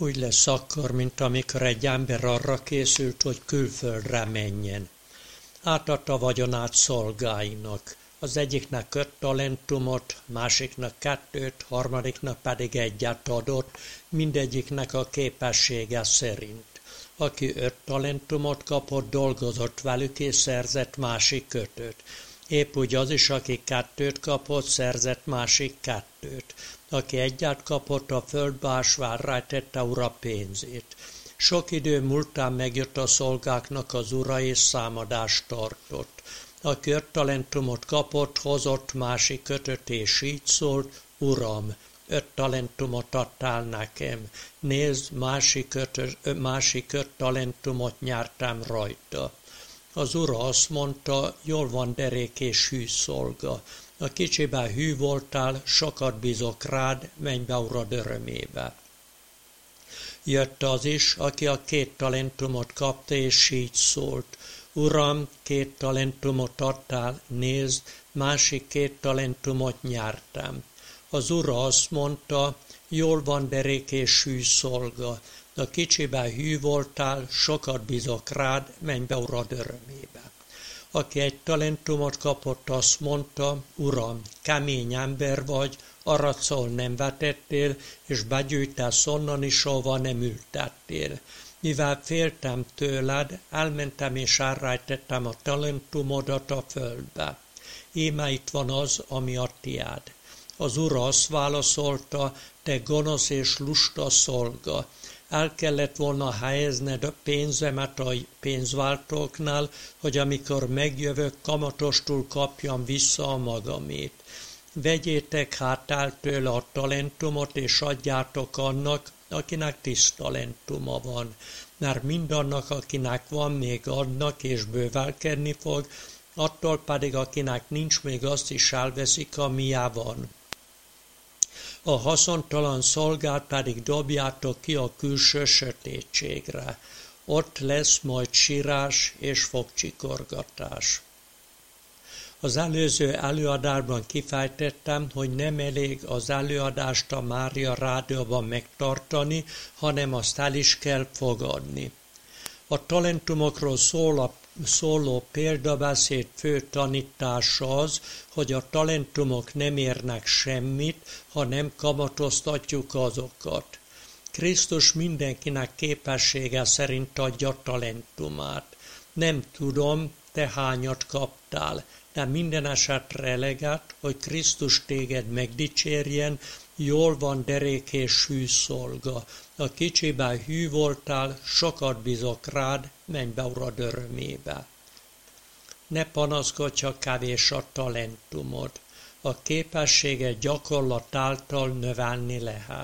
Úgy lesz akkor, mint amikor egy ember arra készült, hogy külföldre menjen. Átadta vagyonát szolgáinak. Az egyiknek 5 talentumot, másiknak 2, harmadiknak pedig 1 adott, mindegyiknek a képessége szerint. Aki 5 talentumot kapott, dolgozott velük és szerzett másik 5-öt. Épp úgy az is, aki 2 kapott, szerzett másik 2. Aki 1 kapott, a földbe ásván rejtette ura pénzét. Sok idő múltán megjött a szolgáknak az ura és számadást tartott. Aki 5 talentumot kapott, hozott másik 5-öt és így szólt: Uram, 5 talentumot adtál nekem. Nézd, másik 5 talentumot nyertem rajta. Az ura azt mondta: jól van, derék és hű szolga. A kicsiben hű voltál, sokat bízok rád, menj be urad örömébe. Jött az is, aki a 2 talentumot kapta, és így szólt: Uram, 2 talentumot adtál, nézd, másik 2 talentumot nyertem. Az ura azt mondta: jól van, derék és hű szolga. A kicsiben hű voltál, sokat bízok rád, menj be urad örömébe. Aki 1 talentumot kapott, azt mondta: Uram, kemény ember vagy, aracol nem vetettél, és begyűjtesz onnan is, ahova nem ültettél. Mivel féltem tőled, elmentem és elrejtettem a talentumodat a földbe. Íme itt van az, ami a tiád. Az ura azt válaszolta: te gonosz és lusta szolga. El kellett volna helyezned a pénzemet a pénzváltóknál, hogy amikor megjövök, kamatostul kapjam vissza a magamét. Vegyétek hát el tőle a talentumot, és adjátok annak, akinek 10 talentuma van. Mert mindannak, akinek van, még adnak, és bővelkedni fog, attól pedig, akinek nincs, még azt is elveszik, amilyen van. A haszontalan szolgát pedig dobjátok ki a külső sötétségre. Ott lesz majd sírás és fogcsikorgatás. Az előző előadásban kifejtettem, hogy nem elég az előadást a Mária rádióban megtartani, hanem azt el is kell fogadni. A talentumokról szóló példabeszéd fő tanítása az, hogy a talentumok nem érnek semmit, ha nem kamatoztatjuk azokat. Krisztus mindenkinek képessége szerint adja talentumát. Nem tudom, te hányat kaptál, de minden esetre eleget, hogy Krisztus téged megdicsérjen, jól van, derék és hű szolga. A kicsiben hű voltál, sokat bízok rád, menj be urad örömébe. Ne panaszkodj, ha kevés a talentumod. A képességet gyakorlat által növelni lehet.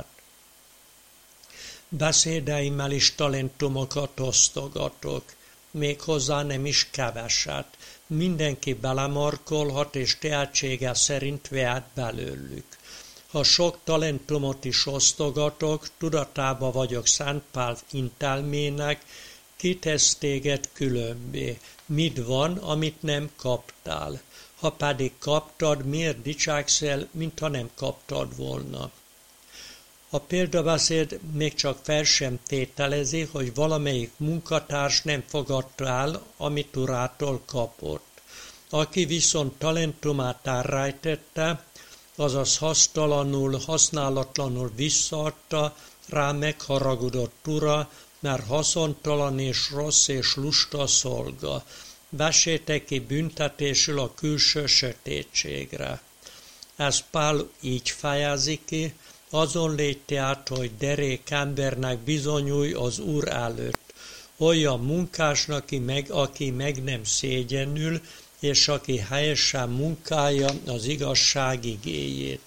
Beszédeimmel is talentumokat osztogatok, méghozzá nem is keveset. Mindenki belemarkolhat, és tehetsége szerint vehet belőlük. Ha sok talentumot is osztogatok, tudatában vagyok Szent Pál intelmének, kitesz téged különbé. Mit van, amit nem kaptál? Ha pedig kaptad, miért dicsekszel, mintha nem kaptad volna? A példabeszéd még csak fel sem tételezi, hogy valamelyik munkatárs nem fogadta el, amit urától kapott. Aki viszont talentumát elrejtette, azaz használatlanul visszaadta, rá megharagudott ura, mert haszontalan és rossz és lusta szolga. Vessétek ki büntetésül a külső sötétségre. Ezt Pál így fejezi ki: azon légy tehát, hogy derék embernek bizonyulj az Úr előtt, olyan munkásnak, aki meg nem szégyenül, és aki helyesen munkálja az igazság igéjét.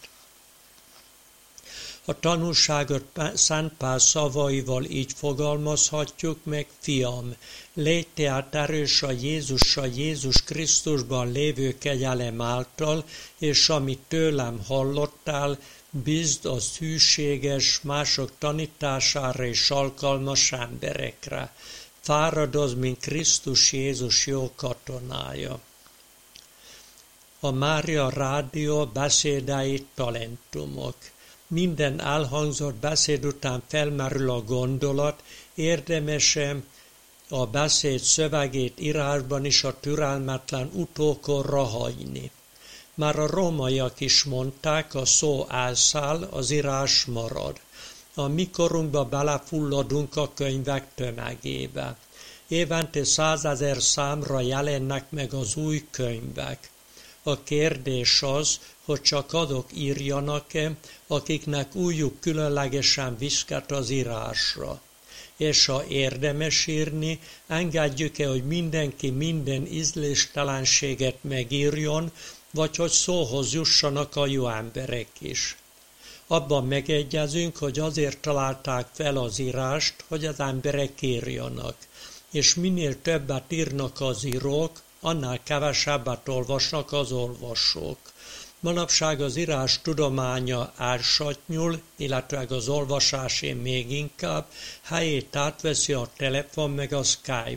A tanúságot Szent Pál szavaival így fogalmazhatjuk meg: fiam, légy tehát erős a Jézus Krisztusban lévő kegyelem által, és amit tőlem hallottál, bízd az hűséges, mások tanítására és alkalmas emberekre. Fáradozz, mint Krisztus Jézus jó katonája. A Mária rádió beszédei talentumok. Minden elhangzott beszéd után felmerül a gondolat, érdemes-e a beszéd szövegét írásban is a türelmetlen utókorra hagyni. Már a rómaiak is mondták, a szó elszáll, az írás marad. A mi korunkba belefulladunk a könyvek tömegébe. Évente 100 000 számra jelennek meg az új könyvek. A kérdés az, hogy csak azok írjanak-e, akiknek újjuk különlegesen viszket az írásra. És ha érdemes írni, engedjük-e, hogy mindenki minden ízléstelenséget megírjon, vagy hogy szóhoz jussanak a jó emberek is. Abban megegyezünk, hogy azért találták fel az írást, hogy az emberek írjanak, és minél többet írnak az írók, annál kevesebbet olvasnak az olvasók. Manapság az írás tudománya elsatnyul, illetve az olvasásé még inkább, helyét átveszi a telefon meg a Skype.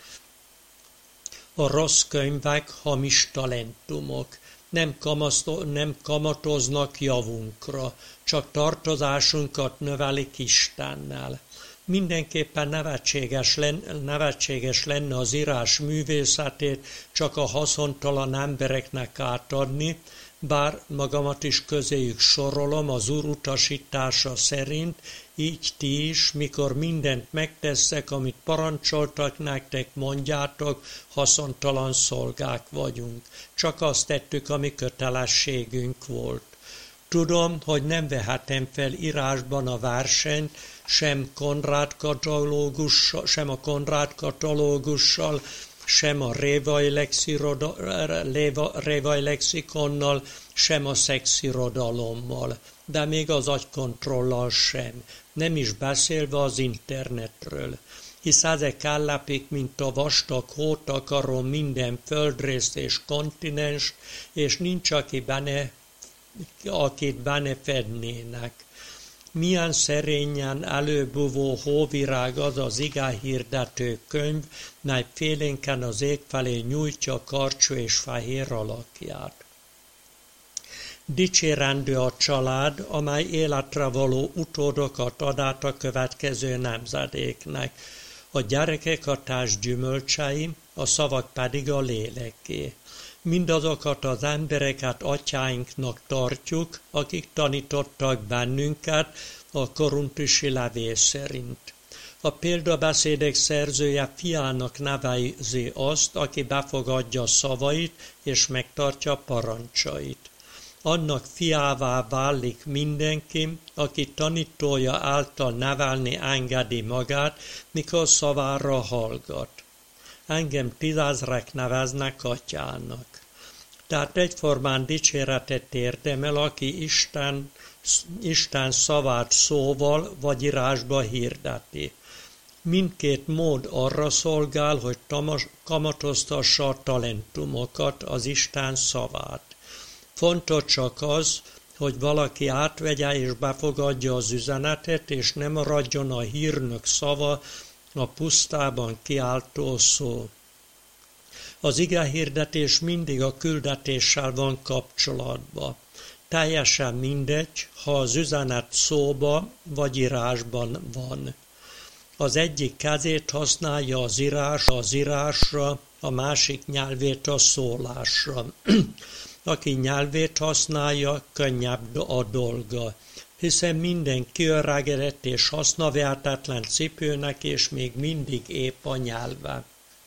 A rossz könyvek hamis talentumok, nem kamatoznak javunkra, csak tartozásunkat növelik Istennel. Mindenképpen nevetséges lenne az írás művészetét csak a haszontalan embereknek átadni, bár magamat is közéjük sorolom az Úr utasítása szerint, így ti is, mikor mindent megteszek, amit parancsoltak nektek, mondjátok, haszontalan szolgák vagyunk. Csak azt tettük, ami kötelességünk volt. Tudom, hogy nem vehetem fel írásban a versenyt, sem a Konrád katalógussal, sem a révai lexikonnal, sem a szexirodalommal, de még az agykontrollal sem, nem is beszélve az internetről, hisz ezek ellepik, mint a vastag hótakaró minden földrészt és kontinens, és nincs, akit benne fednének. Milyen szerényen előbúvó hóvirág az az igehirdető könyv, mely félénken az ég felé nyújtja karcsú és fehér alakját. Dicsérendő a család, amely életre való utódokat ad át a következő nemzedéknek. A gyerekek a társ gyümölcsei, a szavak pedig a léleké. Mindazokat az embereket atyáinknak tartjuk, akik tanítottak bennünket a korintusi levél szerint. A példabeszédek szerzője fiának nevezi azt, aki befogadja szavait és megtartja parancsait. Annak fiává válik mindenki, aki tanítója által nevelni engedi magát, mikor szavára hallgat. Engem 10 000 neveznek atyának. Tehát egyformán dicséretet érdemel, aki Isten szavát szóval vagy írásba hirdeti. Mindkét mód arra szolgál, hogy kamatoztassa a talentumokat, az Isten szavát. Fontos csak az, hogy valaki átvegye és befogadja az üzenetet, és nem maradjon a hírnök szava, a pusztában kiáltó szó. Az igehirdetés mindig a küldetéssel van kapcsolatban. Teljesen mindegy, ha az üzenet szóba vagy írásban van. Az egyik kezét használja az írásra, a másik nyelvét a szólásra. Aki nyelvét használja, könnyebb a dolga, hiszen minden kiöregedett és hasznavehetetlen cipőnek, és még mindig épp a nyelve.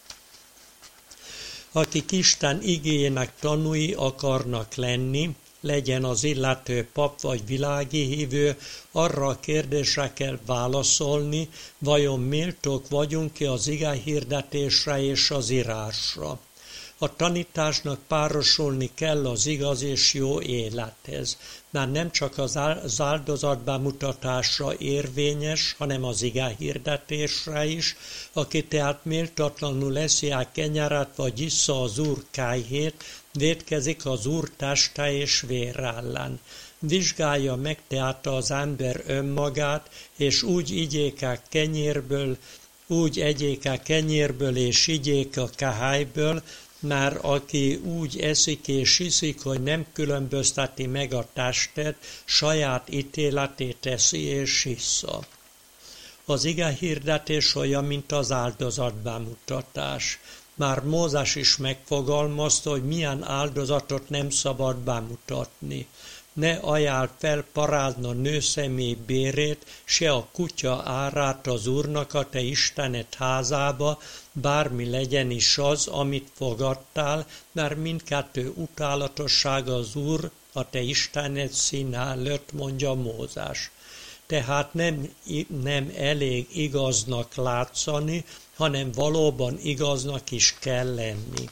Akik Isten igéjének tanúi akarnak lenni, legyen az illető pap vagy világi hívő, arra a kérdésre kell válaszolni, vajon méltók vagyunk-e az igéhirdetésre és az írásra. A tanításnak párosulni kell az igaz és jó élethez, mert nem csak az áldozat bemutatásra érvényes, hanem az igehirdetésre is, aki tehát méltatlanul eszi el kenyeret vagy issza az Úr kályhét, vétkezik az Úr teste és vér ellen. Vizsgálja meg tehát az ember önmagát, és úgy egyék el kenyérből és igyék a kehályből, mert aki úgy eszik és iszik, hogy nem különbözteti meg a testet, saját ítéletét eszi és issza. Az igehirdetés olyan, mint az áldozatbemutatás. Már Mózes is megfogalmazta, hogy milyen áldozatot nem szabad bemutatni. Ne ajánl fel parázna nőszemély bérét, se a kutya árát az Úrnak a te Istened házába, bármi legyen is az, amit fogadtál, mert mindkettő utálatosság az Úr a te Istened színe előtt, mondja Mózes. Tehát nem elég igaznak látszani, hanem valóban igaznak is kell lenni.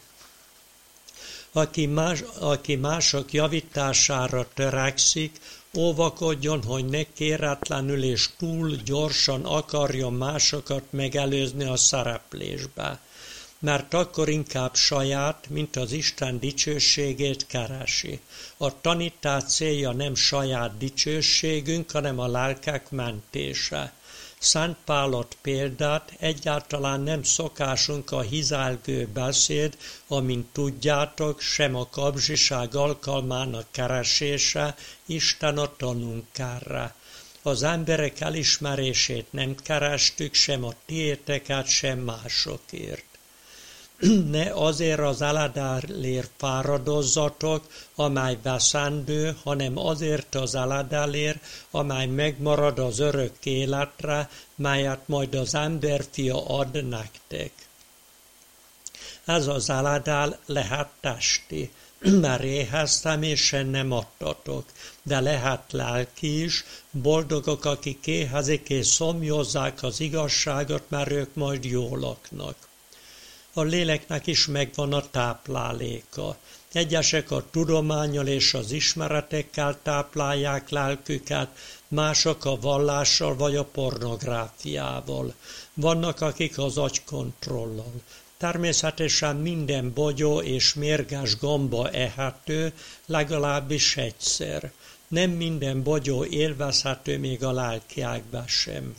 Aki mások javítására törekszik, óvakodjon, hogy ne kéretlenül és túl gyorsan akarjon másokat megelőzni a szereplésbe, mert akkor inkább saját, mint az Isten dicsőségét keresi. A tanítás célja nem saját dicsőségünk, hanem a lelkek mentése. Szent Pál ad példát, egyáltalán nem szokásunk a hizelgő beszéd, amint tudjátok, sem a kapzsiság alkalmának keresése, Isten a tanunkára. Az emberek elismerését nem kerestük, sem a tiéteket, sem másokért. Ne azért az eledálért fáradozzatok, amely veszendő, hanem azért az eledálért, amely megmarad az örök életre, melyet majd az emberfia ad nektek. Ez az eledál lehet testi, mert éheztem és sen nem adtatok, de lehet lelki is, boldogok, akik éhezik és szomjozzák az igazságot, mert ők majd jól laknak. A léleknek is megvan a tápláléka. Egyesek a tudománnyal és az ismeretekkel táplálják lelküket, mások a vallással vagy a pornográfiával. Vannak, akik az agykontrollal. Természetesen minden bogyó és mérges gomba ehető, legalábbis egyszer. Nem minden bogyó élvezhető még a lelkiekben sem.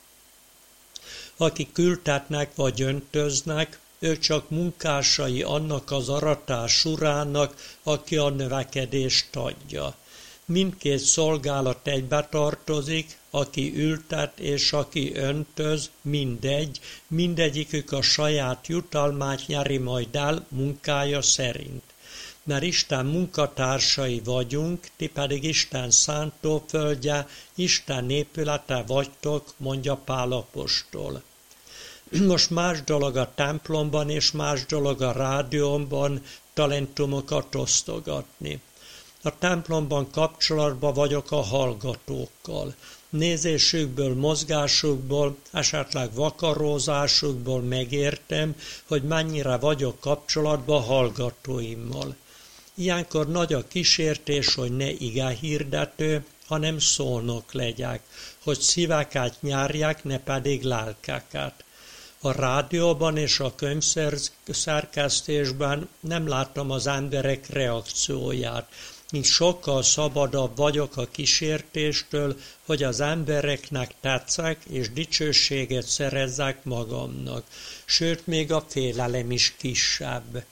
Akik ültetnek vagy öntöznek, ők csak munkásai annak az aratás urának, aki a növekedést adja. Mindkét szolgálat egybe tartozik, aki ültet és aki öntöz, mindegyikük a saját jutalmát nyeri majd el munkája szerint. Mert Isten munkatársai vagyunk, ti pedig Isten szántóföldje, Isten épülete vagytok, mondja Pál apostol. Most más dolog a templomban, és más dolog a rádióban talentumokat osztogatni. A templomban kapcsolatban vagyok a hallgatókkal. Nézésükből, mozgásukból, esetleg vakarózásukból megértem, hogy mennyire vagyok kapcsolatban hallgatóimmal. Ilyenkor nagy a kísértés, hogy ne igehirdető, hanem szónok legyek, hogy szíveket nyárják, ne pedig lelkeket. A rádióban és a könyvszerkesztésben nem látom az emberek reakcióját, mint sokkal szabadabb vagyok a kísértéstől, hogy az embereknek tetszek és dicsőséget szerezzek magamnak, sőt még a félelem is kisebb.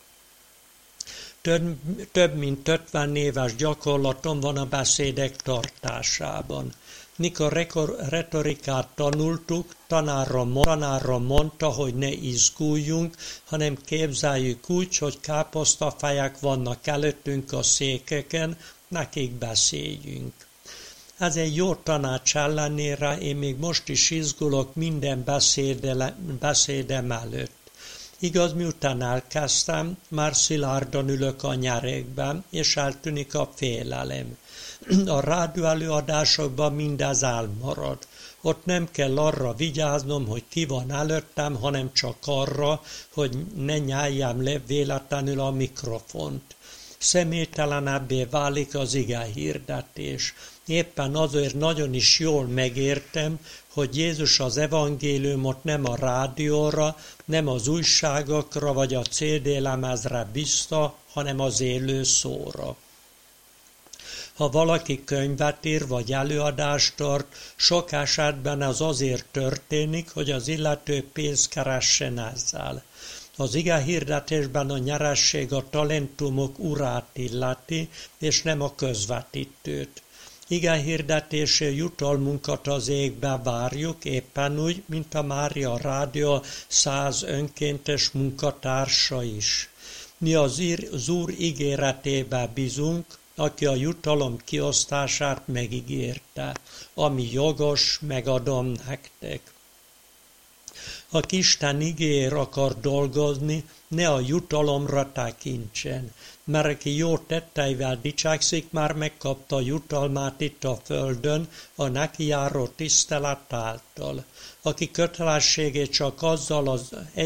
Több mint 50 éves gyakorlatom van a beszédek tartásában. Mikor retorikát tanultuk, tanára mondta, hogy ne izguljunk, hanem képzeljük úgy, hogy káposztafejek vannak előttünk a székeken, nekik beszéljünk. Ez egy jó tanács ellenére én még most is izgulok minden beszédem előtt. Igaz, miután elkezdtem, már szilárdan ülök a nyerekben, és eltűnik a félelem. A rádió előadásokban mindez elmarad. Ott nem kell arra vigyáznom, hogy ki van előttem, hanem csak arra, hogy ne nyeljem le véletlenül a mikrofont. Személytelenebbé válik az igehirdetés. Éppen azért nagyon is jól megértem, hogy Jézus az evangéliumot nem a rádióra, nem az újságokra vagy a CD-lemezre bízta, hanem az élő szóra. Ha valaki könyvet ír vagy előadást tart, sok esetben ez azért történik, hogy az illető pénzt keressen ezzel. Az igehirdetésben a nyeresség a talentumok urát illeti, és nem a közvetítőt. Igehirdetési jutalmunkat az égbe várjuk, éppen úgy, mint a Mária Rádió 100 önkéntes munkatársa is. Mi az Úr ígéretébe bízunk, aki a jutalom kiosztását megígérte. Ami jogos, megadom nektek. Aki Isten igéért akar dolgozni, ne a jutalomra tekintsen, mert aki jó tetteivel dicsekszik, már megkapta a jutalmát itt a földön, a neki járó tisztelet által. Aki kötelességét csak azzal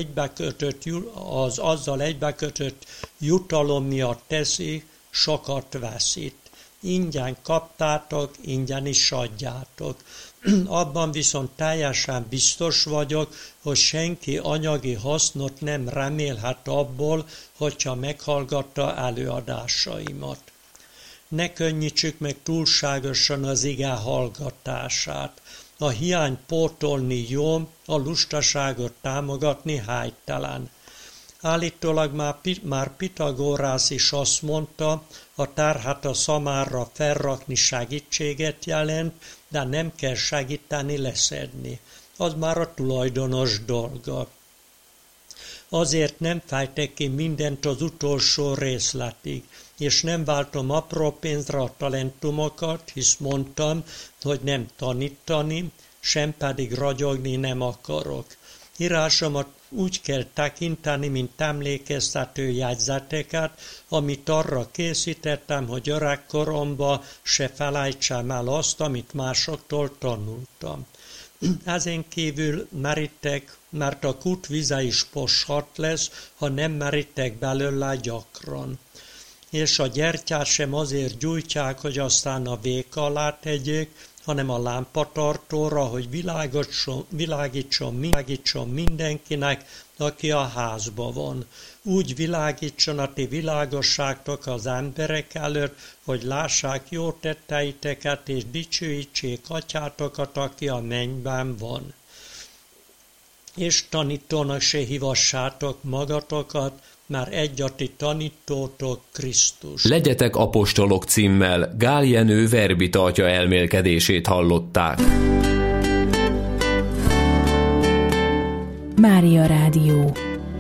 egybekötött jutalom miatt teszi, sokat veszít. Ingyen kaptátok, ingyen is adjátok. Abban viszont teljesen biztos vagyok, hogy senki anyagi hasznot nem remélhet abból, hogyha meghallgatta előadásaimat. Ne könnyítsük meg túlságosan az ige hallgatását. A hiány pótolni jó, a lustaságot támogatni helytelen. Állítólag már Pitagórász is azt mondta, a terhet a szamára felrakni segítséget jelent, de nem kell segíteni leszedni. Az már a tulajdonos dolga. Azért nem fejtek ki mindent az utolsó részletig, és nem váltom apró pénzre a talentumokat, hisz mondtam, hogy nem tanítani, sem pedig ragyogni nem akarok. Írásomat úgy kell tekinteni, mint emlékeztető jegyzeteket, amit arra készítettem, hogy öregkoromban se felejtsem el azt, amit másoktól tanultam. Ezen kívül merítek, mert a kút vize is poshat lesz, ha nem merítek belőle gyakran. És a gyertyát sem azért gyújtják, hogy aztán a véka alá tegyék, hanem a lámpatartóra, hogy világítson mindenkinek, aki a házba van. Úgy világítson a ti világosságtok az emberek előtt, hogy lássák jó tetteiteket, és dicsőítsék atyátokat, aki a mennyben van. És tanítónak se hívassátok magatokat, már egy a ti tanítótok Krisztus. Legyetek apostolok címmel Gál Jenő verbita atya elmélkedését hallották. Mária Rádió.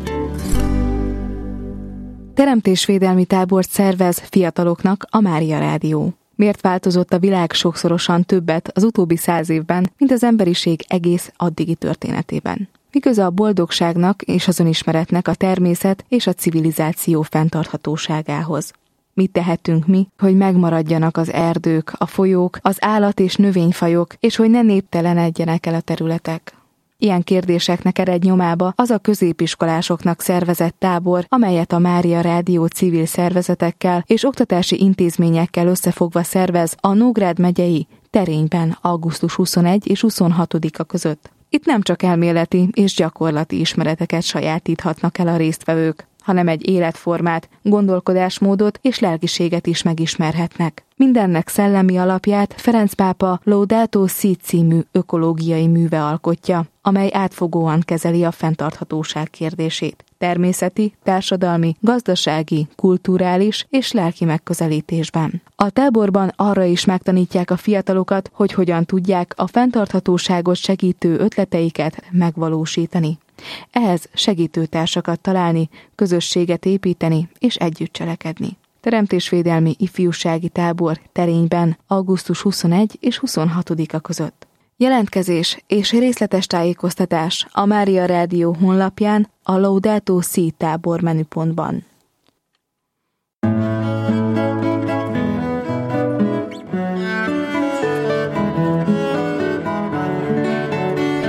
Teremtésvédelmi tábort szervez fiataloknak a Mária Rádió. Miért változott a világ sokszorosan többet az utóbbi 100 évben, mint az emberiség egész addigi történetében? Mi köze a boldogságnak és az önismeretnek a természet és a civilizáció fenntarthatóságához? Mit tehetünk mi, hogy megmaradjanak az erdők, a folyók, az állat- és növényfajok, és hogy ne néptelenedjenek el a területek? Ilyen kérdéseknek ered nyomába az a középiskolásoknak szervezett tábor, amelyet a Mária Rádió civil szervezetekkel és oktatási intézményekkel összefogva szervez a Nógrád megyei Terényben augusztus 21 és 26-a között. Itt nem csak elméleti és gyakorlati ismereteket sajátíthatnak el a résztvevők, hanem egy életformát, gondolkodásmódot és lelkiséget is megismerhetnek. Mindennek szellemi alapját Ferenc pápa Laudato Si című ökológiai műve alkotja, amely átfogóan kezeli a fenntarthatóság kérdését. Természeti, társadalmi, gazdasági, kulturális és lelki megközelítésben. A táborban arra is megtanítják a fiatalokat, hogy hogyan tudják a fenntarthatóságot segítő ötleteiket megvalósítani. Ehhez segítőtársakat találni, közösséget építeni és együtt cselekedni. Teremtésvédelmi ifjúsági tábor Terényben augusztus 21 és 26-a között. Jelentkezés és részletes tájékoztatás a Mária Rádió honlapján a Laudato Si tábor menüpontban.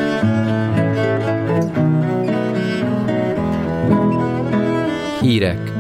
Hírek.